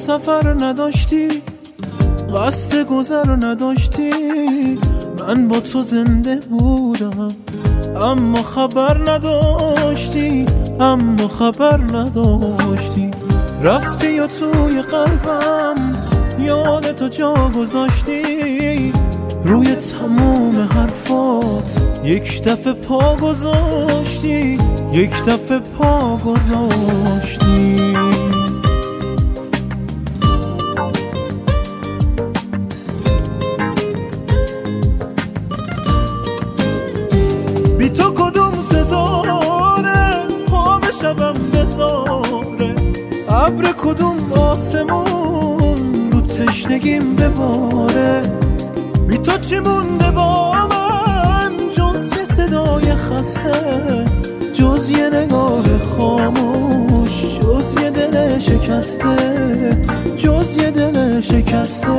سفر نداشتی، قصد گذر نداشتی، من با تو زنده بودم اما خبر نداشتی، اما خبر نداشتی. رفتی و توی قلبم یاد تو جا گذاشتی، روی تموم حرفات یک دفعه پا گذاشتی، یک دفعه پا گذاشتی. بی تو کدوم ستاره پا به شبم بذاره، ابر کدوم آسمون رو تشنگیم بباره. بی تو چی مونده با من جز یه صدای خسته، جز یه نگاه خاموش، جز یه دل شکسته، جز یه دل شکسته.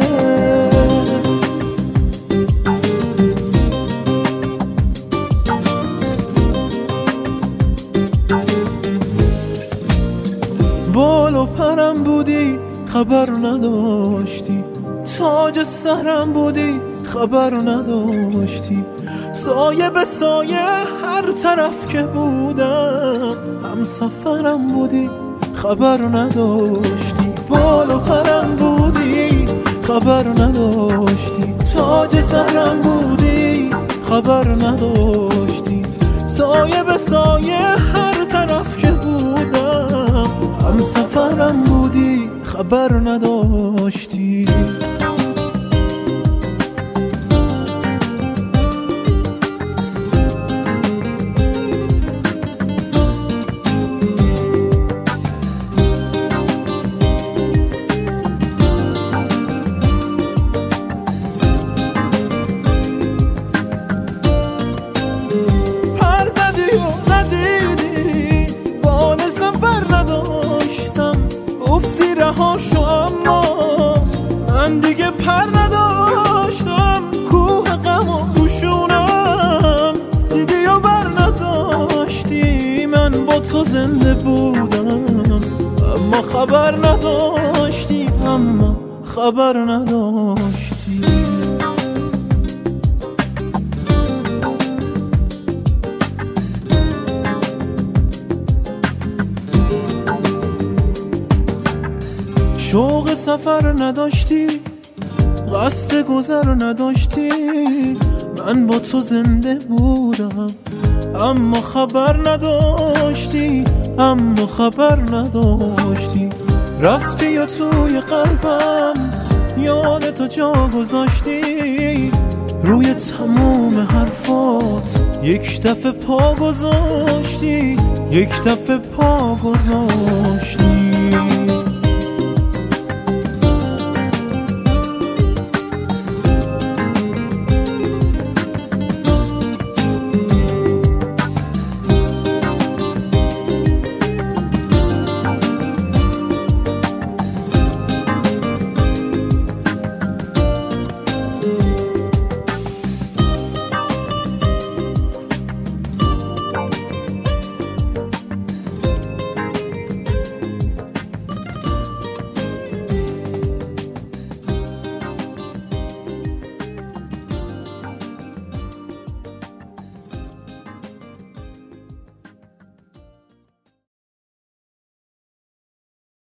بال و پرم بودی خبر نداشتی، تاج سرم بودی خبر نداشتی، سایه به سایه هر طرف که بودم هم سفرم بودی خبر نداشتی. بال و پرم بودی خبر نداشتی، تاج سرم بودی خبر نداشتی، سایه به سایه هر طرف که بودم هم سفرم بودی خبر نداشتی. سفر نداشتم گفتی رهاشو، اما من دیگه پر نداشتم. کوه غم و دوشونم دیدی و بر نداشتی، من با تو زنده بودم اما خبر نداشتی، اما خبر نداشتی. شوق سفر نداشتی، قصد گذر نداشتی، من با تو زنده بودم اما خبر نداشتی، اما خبر نداشتی. رفتی و توی قلبم یاد تو جا گذاشتی، روی تموم حرفات یک دفعه پا گذاشتی، یک دفعه پا گذاشتی.